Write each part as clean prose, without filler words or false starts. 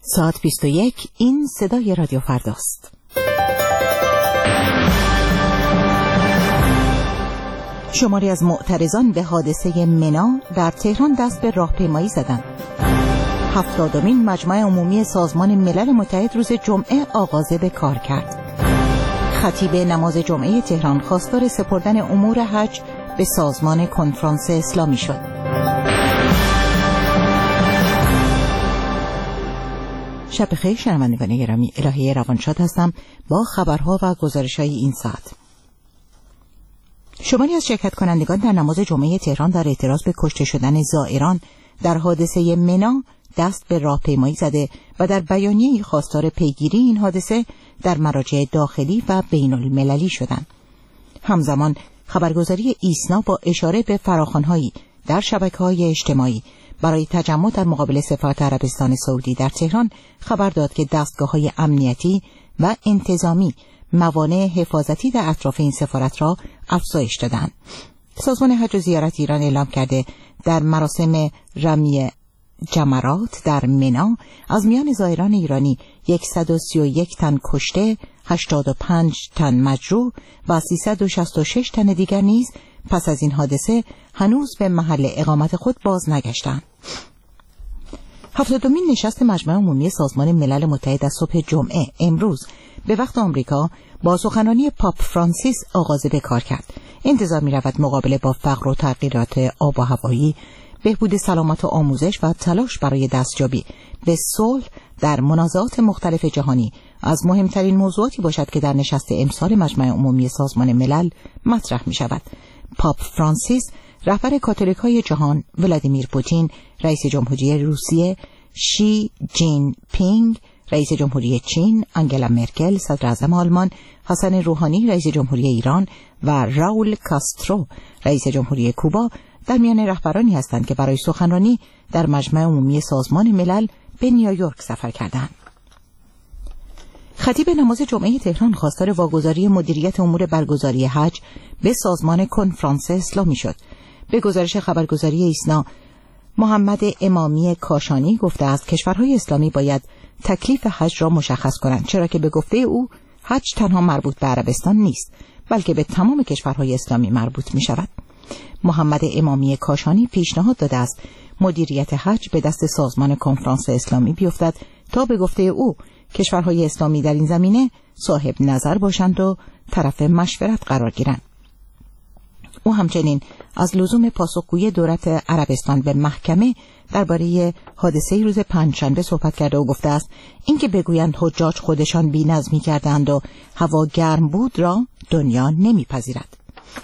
ساعت 21. این صدای رادیو فرداست. شماری از معترضان به حادثه منا در تهران دست به راهپیمایی زدند. 70مین مجمع عمومی سازمان ملل متحد روز جمعه آغاز به کار کرد. خطیب نماز جمعه تهران خواستار سپردن امور حج به سازمان کنفرانس اسلامی شد. شب بخیر شنوندگان گرامی، الهی روانشاد هستم با خبرها و گزارش‌های این ساعت. شماری از شرکت کنندگان در نماز جمعه تهران در اعتراض به کشته شدن زائران در حادثه منا دست به راهپیمایی زده و در بیانیه‌ای خواستار پیگیری این حادثه در مراجع داخلی و بین المللی شدند. همزمان خبرگزاری ایسنا با اشاره به فراخوان‌هایی در شبکه‌های اجتماعی برای تجمع در مقابل سفارت عربستان سعودی در تهران خبر داد که دستگاه‌های امنیتی و انتظامی موانع حفاظتی در اطراف این سفارت را افزایش دادند. سازمان حج و زیارت ایران اعلام کرده در مراسم رمی جمرات در منا از میان زائران ایرانی 131 تن کشته، 85 تن مجروح و 366 تن دیگر نیز پس از این حادثه هنوز به محل اقامت خود باز نگشتند. 70مین نشست مجمع عمومی سازمان ملل متحد از صبح جمعه امروز به وقت آمریکا با سخنرانی پاپ فرانسیس آغاز به کار کرد. انتظار می‌رود مقابله با فقر و تغییرات آب و هوایی، بهبود سلامت و آموزش و تلاش برای دستیابی به صلح در منازعات مختلف جهانی از مهمترین موضوعاتی باشد که در نشست امسال مجمع عمومی سازمان ملل مطرح می‌شود. پاپ فرانسیس رهبر کاتولیک‌های جهان، ولادیمیر پوتین رئیس جمهوری روسیه، شی جین پینگ رئیس جمهوری چین، آنگلا مرکل صدر اعظم آلمان، حسن روحانی رئیس جمهوری ایران و راول کاسترو رئیس جمهوری کوبا در میان رهبرانی هستند که برای سخنرانی در مجمع عمومی سازمان ملل به نیویورک سفر کردند. خطیب نماز جمعه تهران خواستار واگذاری مدیریت امور برگزاری حج به سازمان کنفرانس اسلامی شد. به گزارش خبرگزاری ایسنا، محمد امامی کاشانی گفته است کشورهای اسلامی باید تکلیف حج را مشخص کنند، چرا که به گفته او حج تنها مربوط به عربستان نیست بلکه به تمام کشورهای اسلامی مربوط می شود. محمد امامی کاشانی پیشنهاد داده است مدیریت حج به دست سازمان کنفرانس اسلامی بیفتد تا به گفته او کشورهای اسلامی در این زمینه صاحب نظر باشند و طرف مشورت قرار گیرند. او همچنین از لزوم پاسخگویی دولت عربستان به محکمه درباره حادثه روز پنجشنبه صحبت کرده و گفته است اینکه بگویند حجاج خودشان بی‌نظمی کردند و هوا گرم بود را دنیا نمیپذیرد.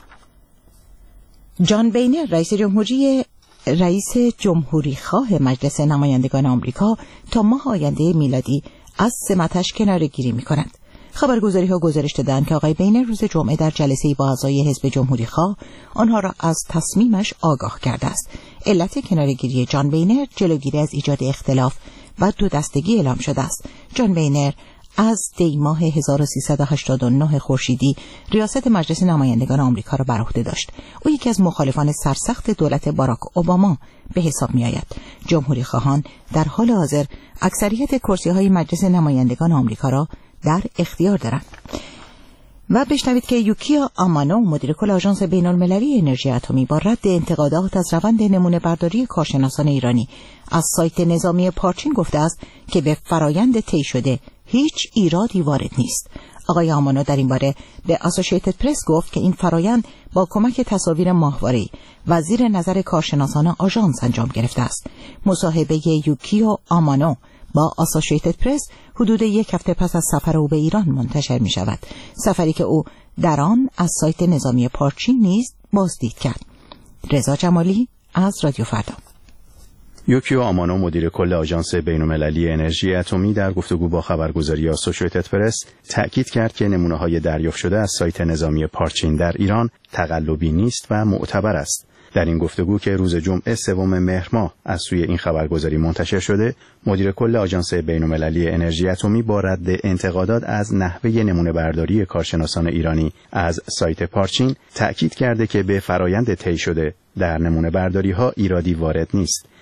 جان بینر رئیس جمهوری خواه مجلس نمایندگان آمریکا تا ماه آینده میلادی از سمتش کناره‌گیری می‌کند. خبرگزاری‌ها گزارش دادند که آقای بینر روز جمعه در جلسه‌ای با اعضای حزب جمهوری خواه آنها را از تصمیمش آگاه کرده است. علت کناره‌گیری جان بینر جلوگیری از ایجاد اختلاف و دو دستگی اعلام شده است. جان بینر از دی ماه 1389 خورشیدی ریاست مجلس نمایندگان آمریکا را بر عهده داشت. او یکی از مخالفان سرسخت دولت باراک اوباما به حساب می‌آید. جمهوری خواهان در حال حاضر اکثریت کرسی‌های مجلس نمایندگان آمریکا را در اختیار دارند. و بشنوید که یوکیا آمانو مدیر کل آژانس بین‌المللی انرژی اتمی با رد انتقادات از روند نمونه برداری کارشناسان ایرانی از سایت نظامی پارچین گفته است که به فرایند طی شده هیچ ایرادی وارد نیست. آقای آمانو در این باره به اسوسییتد پرس گفت که این فرایند با کمک تصاویر ماهواره‌ای و زیر نظر کارشناسان آژانس انجام گرفته است. مصاحبه یوکیا آمانو با اسوسییتد پرس حدود یک هفته پس از سفر او به ایران منتشر می شود. سفری که او در آن از سایت نظامی پارچین نیز بازدید کرد. رضا جمالی از رادیو فردا. یوکیو آمانو مدیر کل آژانس بین‌المللی انرژی اتمی در گفتگو با خبرگزاری اسوسییتد پرس تأکید کرد که نمونه‌های دریافت شده از سایت نظامی پارچین در ایران تقلبی نیست و معتبر است. در این گفتگو که روز جمعه 3 مهر ماه از سوی این خبرگزاری منتشر شده، مدیر کل آژانس بین‌المللی انرژی اتمی با رد انتقادات از نحوه نمونه برداری کارشناسان ایرانی از سایت پارچین تأکید کرده که به فرایند طی شده در نمونه برداری ها ایرادی وارد نیست.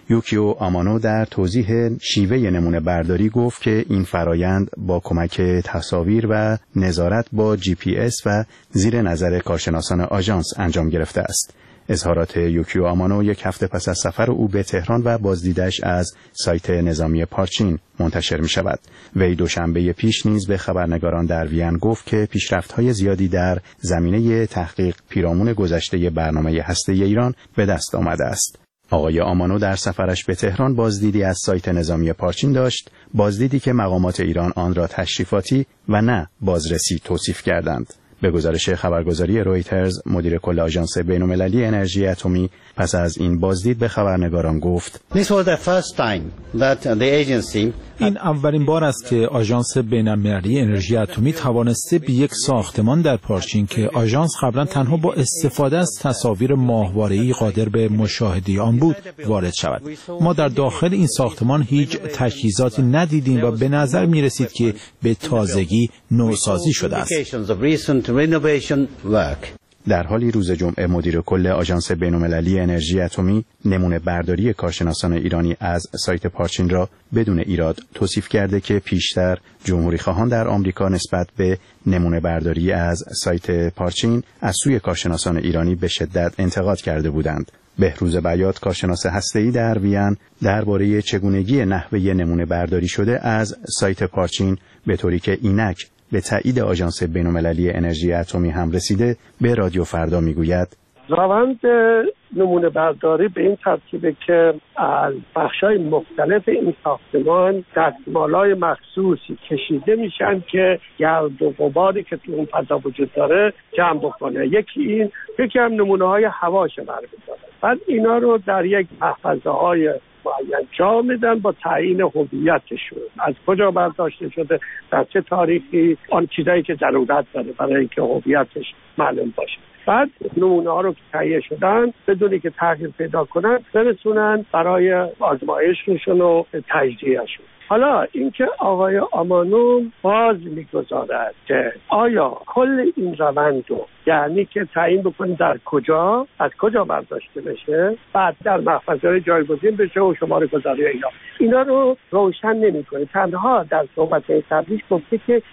یوکیو آمانو در توضیح شیوه نمونه برداری گفت که این فرایند با کمک تصاویر و نظارت با GPS و زیر نظر کارشناسان آژانس انجام گرفته است. اظهارات یوکیو آمانو یک هفته پس از سفر او به تهران و بازدیدش از سایت نظامی پارچین منتشر می شود. وی دوشنبه پیش نیز به خبرنگاران در وین گفت که پیشرفت‌های زیادی در زمینه تحقیق پیرامون گذشته برنامه هسته‌ای ایران به دست آمده است. آقای آمانو در سفرش به تهران بازدیدی از سایت نظامی پارچین داشت، بازدیدی که مقامات ایران آن را تشریفاتی و نه بازرسی توصیف کردند. به گزارش خبرگزاری رویترز، مدیر کل آژانس بین‌المللی انرژی اتمی پس از این بازدید به خبرنگاران گفت: این اولین بار است که آژانس بین‌المللی انرژی اتمی توانسته به یک ساختمان در پارچین که آژانس قبلا تنها با استفاده از تصاویر ماهواره‌ای قادر به مشاهده آن بود وارد شود. ما در داخل این ساختمان هیچ تجهیزاتی ندیدیم و به نظر می رسید که به تازگی نوسازی شده است. در حالی روز جمعه مدیر کل آژانس بین‌المللی انرژی اتمی نمونه برداری کارشناسان ایرانی از سایت پارچین را بدون ایراد توصیف کرده که پیشتر جمهوری خواهان در آمریکا نسبت به نمونه برداری از سایت پارچین از سوی کارشناسان ایرانی به شدت انتقاد کرده بودند. بهروز بیات، کارشناس هسته‌ای در وین، درباره چگونگی نحوه نمونه برداری شده از سایت پارچین به طوری که اینک به تایید آژانس بین‌المللی انرژی اتمی هم رسیده به رادیو فردا میگوید: روند نمونه برداری به این ترتیبه که از بخش‌های مختلف این ساختمان دستمال‌های مخصوصی کشیده میشن که گرد و غباری که تو اون فضا وجود داره جمع بکنه. یکی هم نمونه‌های هواش برمی‌داره. بعد اینا رو در یک محفظه‌های معین جا میدن با تعیین هویتشون، از کجا برداشته شده، در چه تاریخی، آن چیزایی که ضرورت داره برای اینکه هویتش معلوم باشه. بعد نمونه ها رو که تهیه شدن بدونی که تغییر پیدا کنن برسونن برای آزمایششون و تجزیهشون. حالا اینکه آقای آمانو باز میگذارد که آیا کل این روند رو، یعنی که تعیین بکنید در کجا، از کجا برداشته بشه، بعد در محفظه‌های جایگزین بشه و شماره گذاری اینا رو روشن نمی‌کنه. تنها در صحبت قبلیش گفته که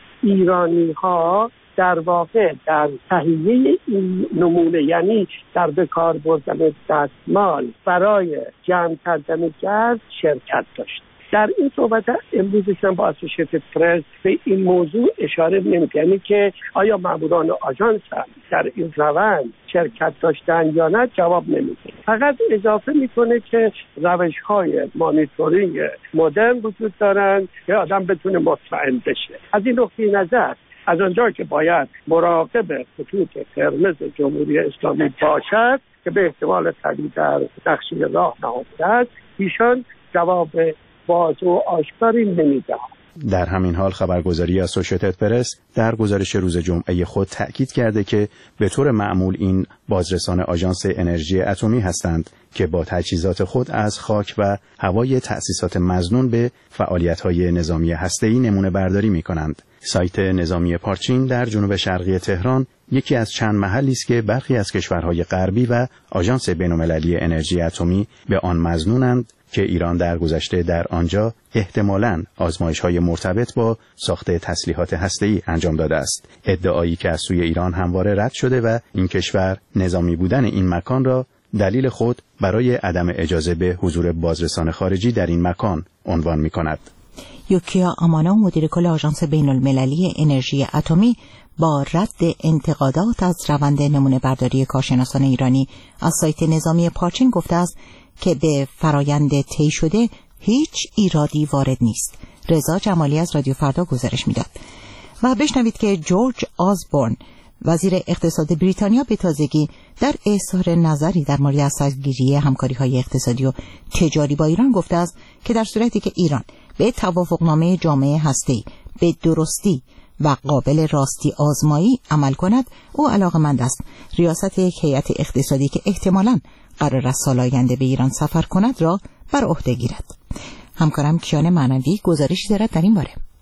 ایرانی‌ها در واقع در تهیه این نمونه، یعنی در بکار بردن دستمال برای جمع کردن گرد شرکت داشت. در این صحبت امروزش هم با اسوسییتد پرس به این موضوع اشاره نمی‌کنه، یعنی که آیا ماموران آژانس در این روند شرکت داشتن یا نه جواب نمیده. فقط اضافه میکنه که روش‌های مانیتورینگ مدرن وجود دارن که آدم بتونه مطمئن بشه. از این نقطه نظر از آنجا که باید مراقب خطوط قرمز جمهوری اسلامی باشد که به احتمال قوی در نقشه راه نهفته است، ایشان جواب واضح و آشکاری نمی‌دهد. در همین حال خبرگزاری اسوسییتد پرس در گزارش روز جمعه خود تأکید کرده که به طور معمول این بازرسان آژانس انرژی اتمی هستند که با تجهیزات خود از خاک و هوای تأسیسات مظنون به فعالیت‌های نظامی هسته‌ای نمونه برداری می‌کنند. سایت نظامی پارچین در جنوب شرقی تهران یکی از چند محلی است که برخی از کشورهای غربی و آژانس بین‌المللی انرژی اتمی به آن مظنونند که ایران در گذشته در آنجا احتمالاً آزمایش‌های مرتبط با ساخت تسلیحات هسته‌ای انجام داده است. ادعایی که از سوی ایران همواره رد شده و این کشور نظامی بودن این مکان را دلیل خود برای عدم اجازه به حضور بازرسان خارجی در این مکان عنوان می‌کند. یوکیو آمانو، مدیر کل آژانس بین‌المللی انرژی اتمی، با رد انتقادات از روند نمونه برداری کارشناسان ایرانی از سایت نظامی پارچین گفته است که به فرایند طی شده هیچ ایرادی وارد نیست. رضا جمالی از رادیو فردا گزارش میداد. و بشنوید که جورج آزبورن، وزیر اقتصاد بریتانیا، به تازگی در اظهار نظری در مورد اساسگیری همکاری‌های اقتصادی و تجاری با ایران گفته است که در صورتی که ایران به توافقنامه جامعه هسته‌ای به درستی و قابل راستی آزمایی عمل کند، او علاقه‌مند است ریاست یک هیئت اقتصادی که احتمالاً قرار است سال آینده به ایران سفر کند را بر عهده گیرد. همکارم کیان معنوی گزارشی دارد در این باره.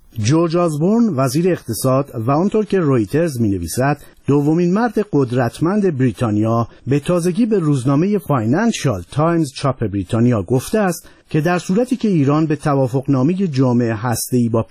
جورج آزبورن وزیر اقتصاد و آنطور که رویترز می‌نویسد دومین مرد قدرتمند بریتانیا به تازگی به روزنامه فاینانشال تایمز چاپ بریتانیا گفته است که در صورتی که ایران به توافقنامه جامع هسته‌ای با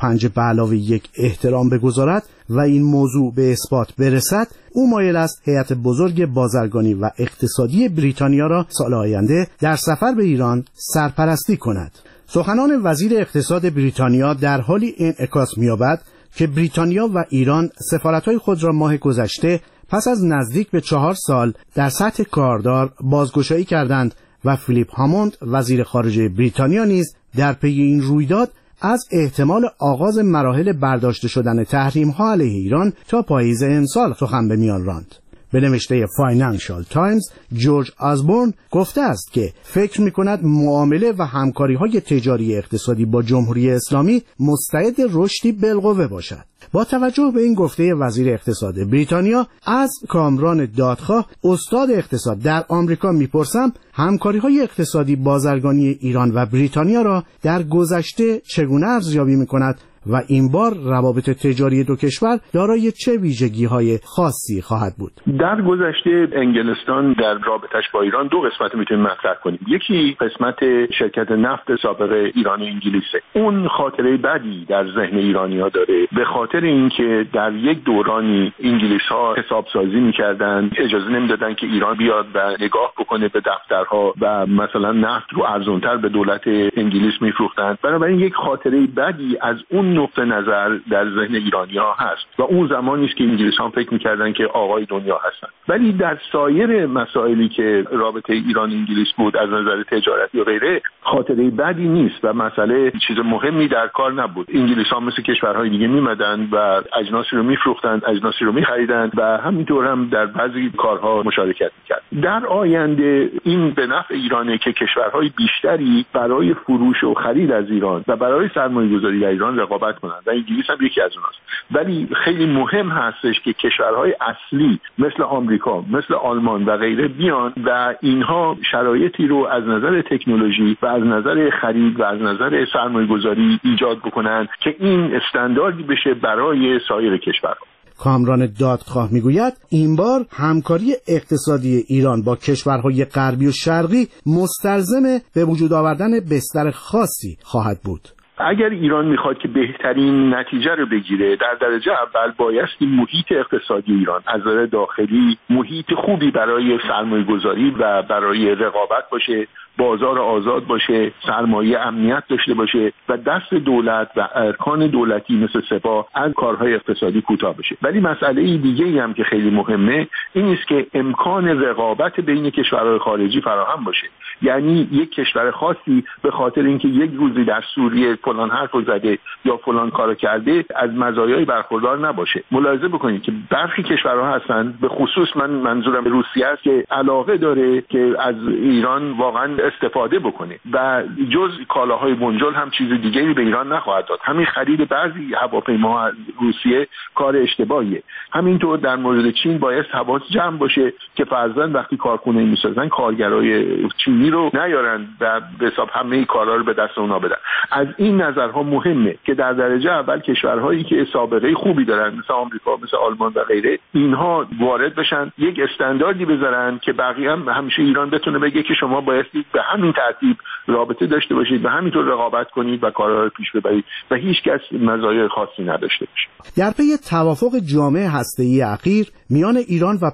5+1 احترام بگذارد و این موضوع به اثبات برسد، او مایل است هیئت بزرگ بازرگانی و اقتصادی بریتانیا را سال آینده در سفر به ایران سرپرستی کند. سخنان وزیر اقتصاد بریتانیا در حالی انعکاس می‌یابد که بریتانیا و ایران سفارت‌های خود را ماه گذشته پس از نزدیک به 4 سال در سطح کاردار بازگشایی کردند و فیلیپ هاموند وزیر خارجه بریتانیا نیز در پی این رویداد از احتمال آغاز مراحل برداشته شدن تحریم‌ها علیه ایران تا پاییز امسال سخن به میان راند. به نوشته فاینانشال تایمز، جورج آزبورن گفته است که فکر می‌کند معامله و همکاری‌های تجاری اقتصادی با جمهوری اسلامی مستعد رشدی بالقوه باشد. با توجه به این گفته وزیر اقتصاد بریتانیا، از کامران دادخواه استاد اقتصاد در آمریکا میپرسم همکاری‌های اقتصادی بازرگانی ایران و بریتانیا را در گذشته چگونه ارزیابی می‌کند و این بار روابط تجاری دو کشور دارای چه ویژگی‌های خاصی خواهد بود؟ در گذشته انگلستان در رابطش با ایران دو قسمت میتونیم مطرح کنیم. یکی قسمت شرکت نفت سابق ایران و انگلیسه. اون خاطره بدی در ذهن ایرانی‌ها داره، به خاطر اینکه در یک دورانی انگلیس‌ها حسابسازی می‌کردن، اجازه نمیدادن که ایران بیاد و نگاه بکنه به دفترها و مثلا نفت رو ارزان‌تر به دولت انگلیس می‌فروختن. بنابراین یک خاطره بدی از اون نقطه نظر در ذهن ایرانی‌ها هست و اون زمانی است که انگلیس‌ها فکر می‌کردن که آقای دنیا هستن. ولی در سایر مسائلی که رابطه ایران انگلیس بود از نظر تجارتی و غیره خاطره بدی نیست و مسئله چیز مهمی در کار نبود. انگلیس‌ها مثل کشورهای دیگه می‌مدن و اجناسی رو می‌فروختن، اجناسی رو می‌خریدن و همینطور هم در بعضی کارها مشارکت می‌کردن. در آینده این به نفع ایرانه که کشورهای بیشتری برای فروش و خرید از ایران و برای سرمایه‌گذاری در ایران رقابت کنند و انگلیس هم یکی از اوناست. ولی خیلی مهم هستش که کشورهای اصلی مثل آمریکا، مثل آلمان و غیره بیان و اینها شرایطی رو از نظر تکنولوژی و از نظر خرید و از نظر سرمایه‌گذاری ایجاد بکنن که این استانداردی بشه برای سایر کشورها. کامران دادخواه میگوید این بار همکاری اقتصادی ایران با کشورهای غربی و شرقی مستلزم به وجود آوردن بستر خاصی خواهد بود. اگر ایران میخواد که بهترین نتیجه رو بگیره، در درجه اول بایستی محیط اقتصادی ایران از نظر داخلی محیط خوبی برای سرمایه‌گذاری و برای رقابت باشه، بازار آزاد باشه، سرمایه امنیت داشته باشه و دست دولت و ارکان دولتی مثل سپاه از کارهای اقتصادی کوتاه بشه. ولی مسئله دیگه‌ای هم که خیلی مهمه این است که امکان رقابت بین کشورهای خارجی فراهم باشه. یعنی یک کشور خاصی به خاطر اینکه یک روزی در سوریه فلان حرفو زده یا فلان کارو کرده از مزایای برخوردار نباشه. ملاحظه بکنید که برخی کشورها هستن، به خصوص من منظورم روسیه است، که علاقه داره که از ایران واقعا استفاده بکنه و جز کالاهای بنجل هم چیز دیگه‌ای به ایران نخواهد داد. همین خرید بعضی هواپیماها از روسیه کار اشتباهیه. همینطور در مورد چین باید حواس جمع باشه که فرضاً وقتی کارخونه می‌سازن کارگرای چینی رو نیارن و به حساب همه کارا رو به دست اونا بدن. از این نظرها مهمه که در درجه اول کشورهایی که سابقه خوبی دارن مثل آمریکا، مثل آلمان و غیره، اینها وارد بشن، یک استانداردی بذارن که بقیه هم همیشه ایران بتونه بگه که شما بایستی به همین ترتیب رابطه داشته باشید و همینطور رقابت کنید و کارها رو پیش ببرید و هیچ کس مزایای خاصی نداشته باشه. در پی توافق جامع هسته‌ای اخیر میان ایران و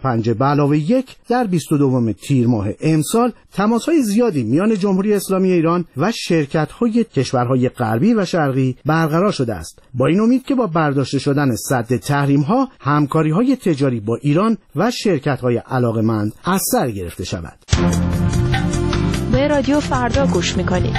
5+1 در 22 تیر ماه امسال تماس‌های زیادی میان جمهوری اسلامی ایران و شرکت‌های کشورهای غربی و شرقی برقرار شده است، با این امید که با برداشته شدن سد تحریم‌ها همکاری‌های تجاری با ایران و شرکت‌های علاقه‌مند از سر گرفته شود. به رادیو فردا گوش می‌کنید.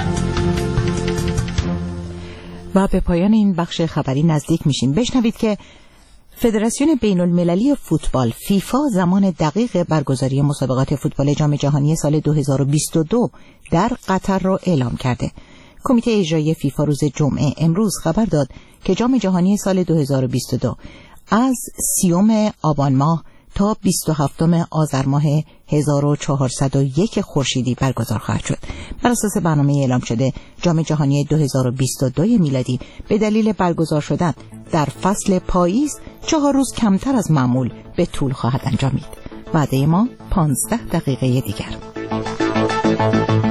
و به پایان این بخش خبری نزدیک میشیم. بشنوید که فدراسیون بین المللی فوتبال فیفا زمان دقیق برگزاری مسابقات فوتبال جام جهانی سال 2022 در قطر را اعلام کرده. کمیته اجرایی فیفا روز جمعه امروز خبر داد که جام جهانی سال 2022 از 30 آبان ماه تا 27 آذر ماه 1401 خورشیدی برگزار خواهد شد. بر اساس برنامه اعلام شده، جام جهانی 2022 میلادی به دلیل برگزار شدن در فصل پاییز 4 روز کمتر از معمول به طول خواهد انجامید. وعده ما 15 دقیقه دیگر.